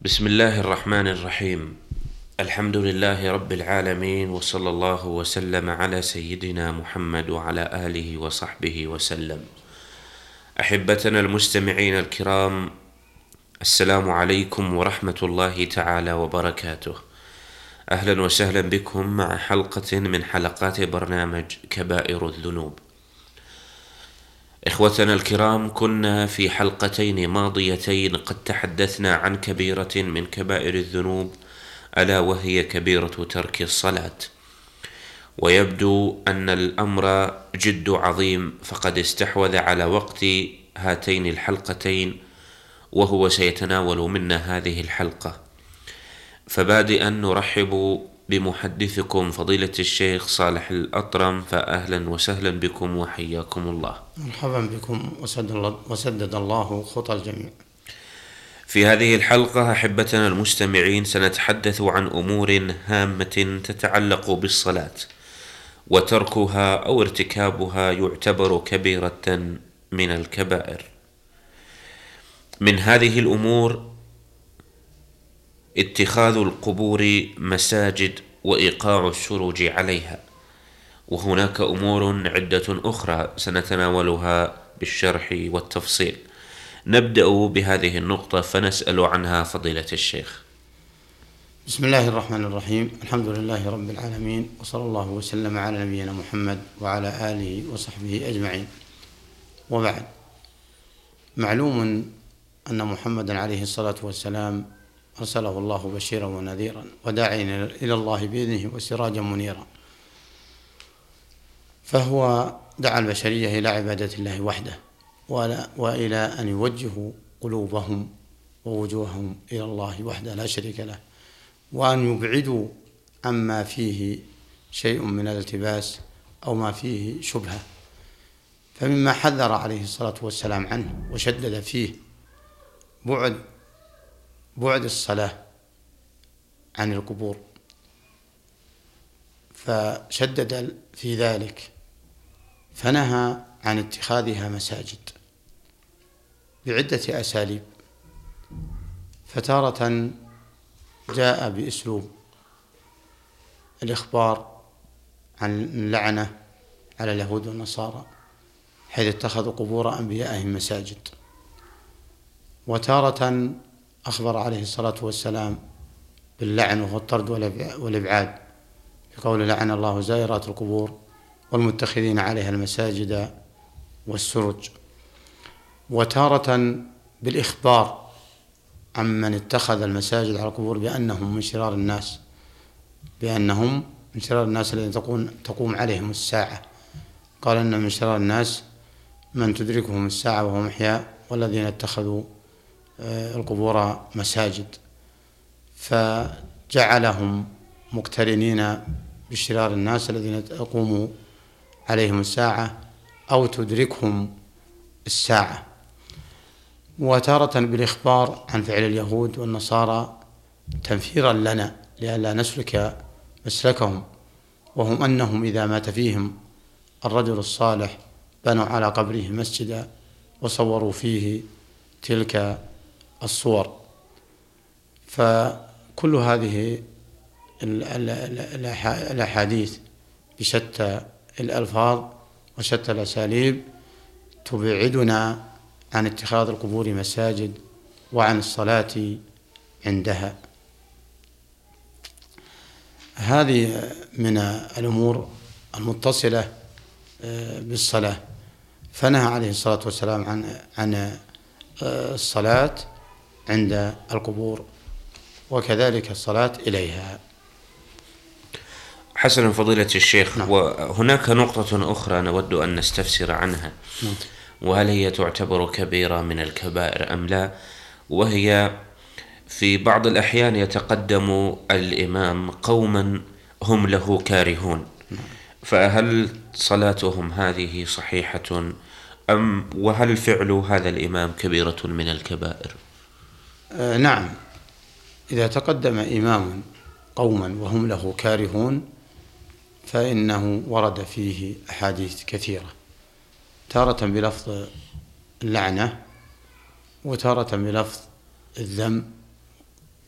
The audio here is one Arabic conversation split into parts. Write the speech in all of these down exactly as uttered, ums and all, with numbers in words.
بسم الله الرحمن الرحيم. الحمد لله رب العالمين، وصلى الله وسلم على سيدنا محمد وعلى آله وصحبه وسلم. أحبتنا المستمعين الكرام، السلام عليكم ورحمة الله تعالى وبركاته. أهلا وسهلا بكم مع حلقة من حلقات برنامج كبائر الذنوب. إخوتنا الكرام، كنا في حلقتين ماضيتين قد تحدثنا عن كبيرة من كبائر الذنوب، ألا وهي كبيرة ترك الصلاة. ويبدو أن الأمر جد عظيم، فقد استحوذ على وقت هاتين الحلقتين، وهو سيتناول منا هذه الحلقة. فبادئا نرحب بمحدثكم فضيلة الشيخ صالح الأطرم، فأهلا وسهلا بكم وحياكم الله. مرحبا بكم وسدد الله خطى الجميع. في هذه الحلقة أحبتنا المستمعين سنتحدث عن أمور هامة تتعلق بالصلاة، وتركها أو ارتكابها يعتبر كبيرة من الكبائر. من هذه الأمور اتخاذ القبور مساجد وإيقاع السروج عليها، وهناك أمور عدة أخرى سنتناولها بالشرح والتفصيل. نبدأ بهذه النقطة فنسأل عنها فضيلة الشيخ. بسم الله الرحمن الرحيم. الحمد لله رب العالمين، وصلى الله وسلم على نبينا محمد وعلى آله وصحبه أجمعين، وبعد. معلوم أن محمدا عليه الصلاة والسلام أرسله الله بشيرا ونذيرا وداعيا إلى الله بإذنه وسراجا منيرا، فهو دعا البشرية إلى عبادة الله وحده، وإلى أن يوجهوا قلوبهم ووجوههم إلى الله وحده لا شريك له، وأن يبعدوا عما فيه شيء من الالتباس أو ما فيه شبهة. فمما حذر عليه الصلاة والسلام عنه وشدد فيه بعد بعد الصلاة عن القبور، فشدد في ذلك فنهى عن اتخاذها مساجد بعدة أساليب. فتارة جاء بأسلوب الإخبار عن اللعنة على اليهود والنصارى، حيث اتخذوا قبور أنبيائهم مساجد. وتارة أخبر عليه الصلاة والسلام باللعن وهو الطرد والإبعاد، بقول لعن الله زائرات القبور والمتخذين عليها المساجد والسرج. وتارة بالإخبار عمن اتخذ المساجد على القبور بأنهم من شرار الناس، بأنهم من شرار الناس الذين تقوم عليهم الساعة. قال أن من شرار الناس من تدركهم الساعة وهم أحياء، والذين اتخذوا القبور مساجد، فجعلهم مقترنين بشرار الناس الذين تقوم عليهم الساعة أو تدركهم الساعة. وتارة بالإخبار عن فعل اليهود والنصارى تنفيرا لنا لئلا نسلك مسلكهم، وهم أنهم إذا مات فيهم الرجل الصالح بنوا على قبره مسجدا وصوروا فيه تلك الصور. فكل هذه الأحاديث بشتى الألفاظ وشتى الأساليب تبعدنا عن اتخاذ القبور مساجد وعن الصلاة عندها. هذه من الأمور المتصلة بالصلاة. فنهى عليه الصلاة والسلام عن عن الصلاة عند القبور، وكذلك الصلاة إليها. حسنا فضيلة الشيخ. نعم. وهناك نقطة أخرى نود أن نستفسر عنها، نعم. وهل هي تعتبر كبيرة من الكبائر أم لا؟ وهي في بعض الأحيان يتقدم الإمام قوما هم له كارهون، نعم. فهل صلاتهم هذه صحيحة أم وهل فعل هذا الإمام كبيرة من الكبائر؟ آه نعم، إذا تقدم إمام قوما وهم له كارهون فإنه ورد فيه أحاديث كثيرة، تارة بلفظ اللعنة وتارة بلفظ الذم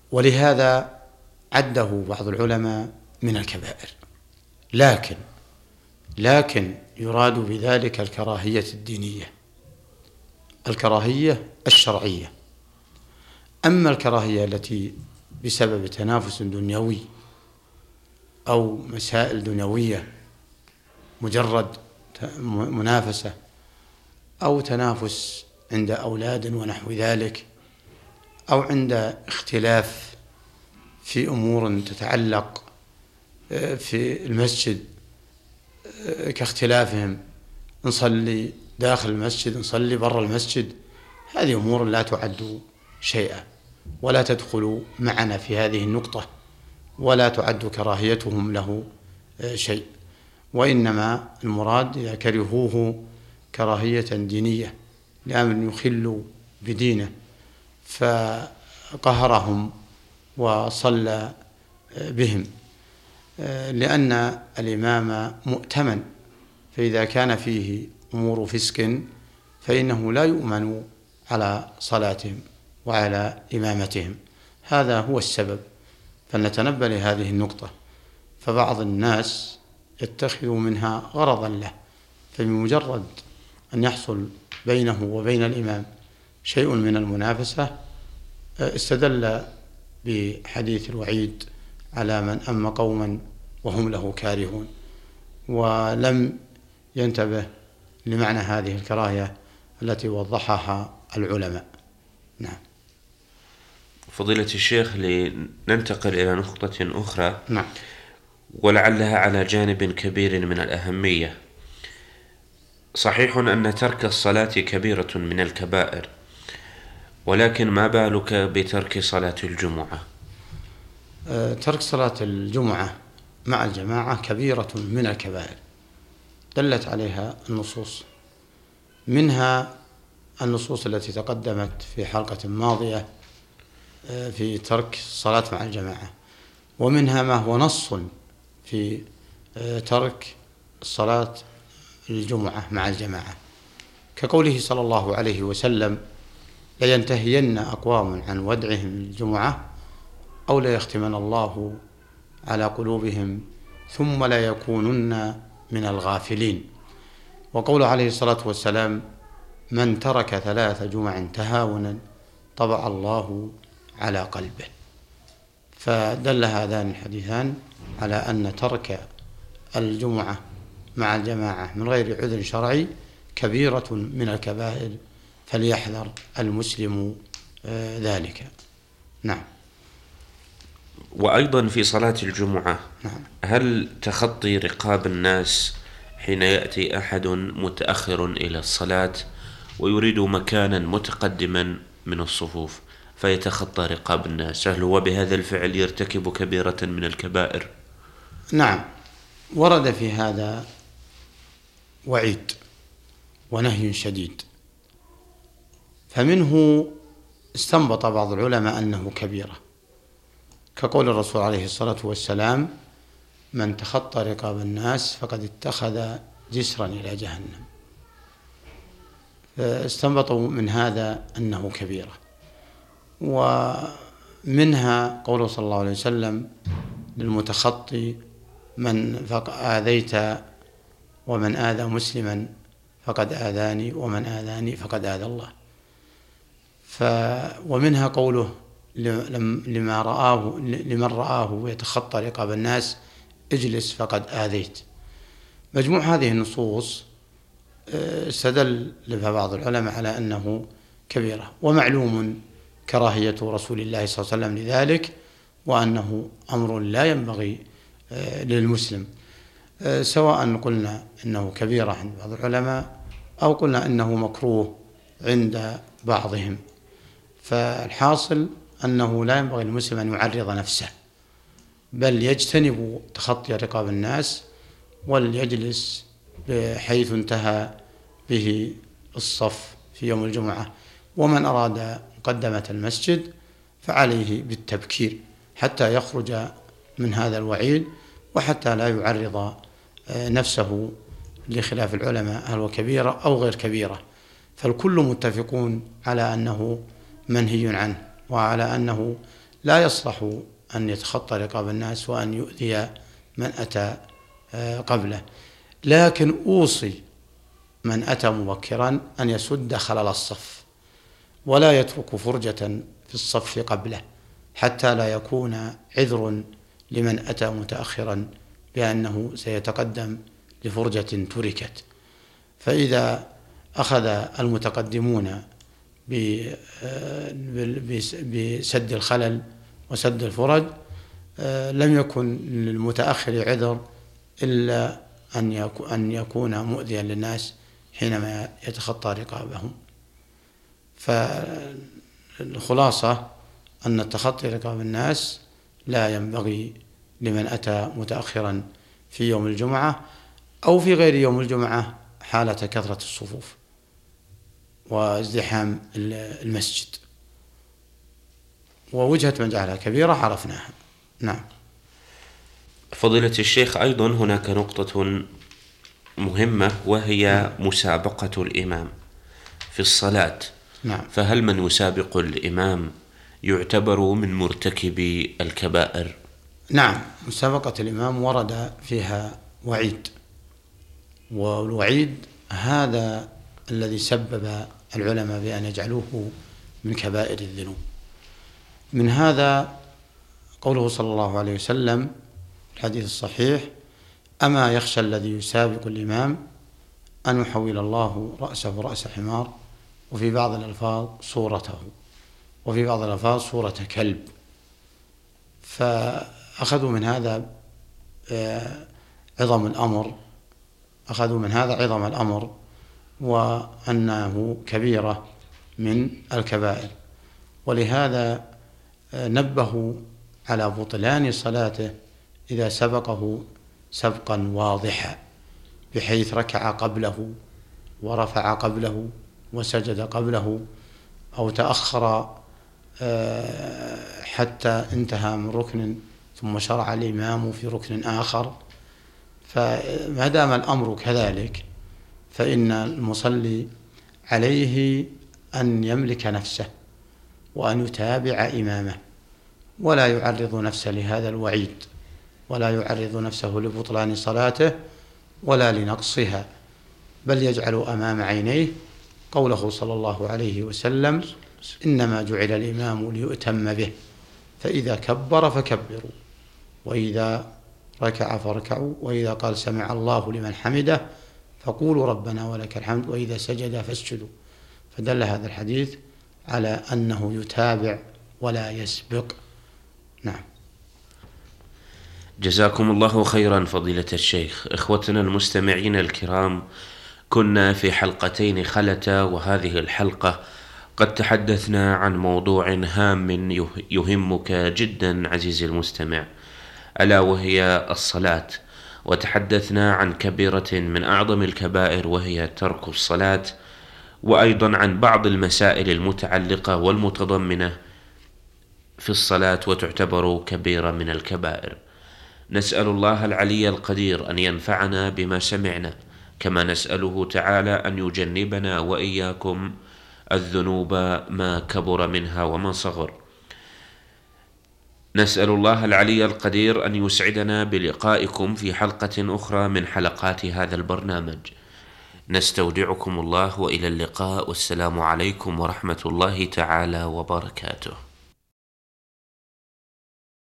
ولهذا عده بعض العلماء من الكبائر، لكن لكن يراد بذلك الكراهية الدينية، الكراهية الشرعية. أما الكراهية التي بسبب تنافس دنيوي أو مسائل دنيوية، مجرد منافسة أو تنافس عند أولاد ونحو ذلك، أو عند اختلاف في أمور تتعلق في المسجد كاختلافهم، نصلي داخل المسجد نصلي برا المسجد، هذه أمور لا تعد شيئا ولا تدخل معنا في هذه النقطة، ولا تعد كراهيتهم له شيء، وإنما المراد إذا كرهوه كراهية دينية لأمر يخل بدينه فقهرهم وصلى بهم، لأن الإمام مؤتمن، فإذا كان فيه أمور فسق فإنه لا يؤمن على صلاتهم وعلى إمامتهم. هذا هو السبب، فلنتنبه لهذه النقطة. فبعض الناس يتخذ منها غرضا له، فبمجرد أن يحصل بينه وبين الإمام شيء من المنافسة استدل بحديث الوعيد على من أم قوما وهم له كارهون، ولم ينتبه لمعنى هذه الكراهية التي وضحها العلماء. نعم. فضيلة الشيخ، لننتقل إلى نقطة أخرى، نعم، ولعلها على جانب كبير من الأهمية. صحيح أن ترك الصلاة كبيرة من الكبائر، ولكن ما بالك بترك صلاة الجمعة؟ أه ترك صلاة الجمعة مع الجماعة كبيرة من الكبائر، دلت عليها النصوص، منها النصوص التي تقدمت في حلقة ماضية في ترك الصلاة مع الجماعة، ومنها ما هو نص في ترك الصلاة الجمعة مع الجماعة، كقوله صلى الله عليه وسلم: لينتهين أقوام عن ودعهم الجمعة أو ليختمن الله على قلوبهم ثم لا يكونن من الغافلين. وقول عليه الصلاة والسلام: من ترك ثلاث جمع تهاونا طبع الله على قلبه. فدل هذان الحديثان على أن ترك الجمعة مع الجماعة من غير عذر شرعي كبيرة من الكبائر، فليحذر المسلم ذلك. نعم. وأيضا في صلاة الجمعة، نعم، هل تخطي رقاب الناس حين يأتي أحد متأخر إلى الصلاة ويريد مكانا متقدما من الصفوف فيتخطى رقاب الناس، هل هو بهذا الفعل يرتكب كبيرة من الكبائر؟ نعم، ورد في هذا وعيد ونهي شديد، فمنه استنبط بعض العلماء أنه كبيرة، كقول الرسول عليه الصلاة والسلام: من تخطى رقاب الناس فقد اتخذ جسرا إلى جهنم. فاستنبطوا من هذا أنه كبيرة. ومنها قوله صلى الله عليه وسلم للمتخطي: من آذيت ومن آذى مسلما فقد آذاني ومن آذاني فقد آذى الله. ف ومنها قوله لما رآه لمن رآه يتخطى رقاب الناس: اجلس فقد آذيت. مجموع هذه النصوص استدل لها بعض العلماء على أنه كبيرة، ومعلوم كراهية رسول الله صلى الله عليه وسلم لذلك، وأنه أمر لا ينبغي للمسلم، سواء قلنا إنه كبيرة عند بعض العلماء أو قلنا إنه مكروه عند بعضهم. فالحاصل أنه لا ينبغي للمسلم أن يعرض نفسه، بل يجتنب تخطي رقاب الناس وليجلس بحيث انتهى به الصف في يوم الجمعة. ومن أراد مقدمة المسجد فعليه بالتبكير حتى يخرج من هذا الوعيد، وحتى لا يعرض نفسه لخلاف العلماء هل هو كبيرة أو غير كبيرة. فالكل متفقون على أنه منهي عنه، وعلى أنه لا يصلح أن يتخطى رقاب الناس وأن يؤذي من أتى قبله. لكن أوصي من أتى مبكرا أن يسد خلل الصف ولا يترك فرجة في الصف قبله، حتى لا يكون عذر لمن أتى متأخرا بأنه سيتقدم لفرجة تركت. فإذا أخذ المتقدمون بسد الخلل وسد الفرج لم يكن للمتأخر عذر إلا أن يكون مؤذيا للناس حينما يتخطى رقابهم. فالخلاصة أن التخطي رقاب الناس لا ينبغي لمن أتى متأخرا في يوم الجمعة أو في غير يوم الجمعة حالة كثرة الصفوف وازدحام المسجد. ووجهة من جعلها كبيرة عرفناها. نعم. فضيلة الشيخ، أيضا هناك نقطة مهمة وهي مسابقة الإمام في الصلاة. نعم. فهل من يسابق الإمام يعتبر من مرتكبي الكبائر؟ نعم، مسابقة الإمام ورد فيها وعيد، والوعيد هذا الذي سبب العلماء بأن يجعلوه من كبائر الذنوب. من هذا قوله صلى الله عليه وسلم الحديث الصحيح: أما يخشى الذي يسابق الإمام أن يحول الله رأسه رأس حمار، وفي بعض الألفاظ صورته، وفي بعض الألفاظ صورة كلب. فأخذوا من هذا عظم الأمر أخذوا من هذا عظم الأمر وأنه كبيرة من الكبائر، ولهذا نبهوا على بطلان صلاته إذا سبقه سبقا واضحا، بحيث ركع قبله ورفع قبله وسجد قبله، أو تأخر حتى انتهى من ركن ثم شرع الإمام في ركن آخر. فما دام الأمر كذلك فإن المصلي عليه أن يملك نفسه وأن يتابع إمامه، ولا يعرض نفسه لهذا الوعيد، ولا يعرض نفسه لبطلان صلاته ولا لنقصها، بل يجعل أمام عينيه قوله صلى الله عليه وسلم: إنما جعل الإمام ليؤتم به، فإذا كبر فكبروا، وإذا ركع فاركعوا، وإذا قال سمع الله لمن حمده فقولوا ربنا ولك الحمد، وإذا سجد فاسجدوا. فدل هذا الحديث على أنه يتابع ولا يسبق. نعم. جزاكم الله خيرا فضيلة الشيخ. إخوتنا المستمعين الكرام، كنا في حلقتين خلتا، وهذه الحلقة قد تحدثنا عن موضوع هام يهمك جدا عزيزي المستمع، ألا وهي الصلاة، وتحدثنا عن كبيرة من أعظم الكبائر وهي ترك الصلاة، وأيضا عن بعض المسائل المتعلقة والمتضمنة في الصلاة وتعتبر كبيرة من الكبائر. نسأل الله العلي القدير أن ينفعنا بما سمعنا، كما نسأله تعالى أن يجنبنا وإياكم الذنوب ما كبر منها وما صغر. نسأل الله العلي القدير أن يسعدنا بلقائكم في حلقة أخرى من حلقات هذا البرنامج. نستودعكم الله، وإلى اللقاء، والسلام عليكم ورحمة الله تعالى وبركاته.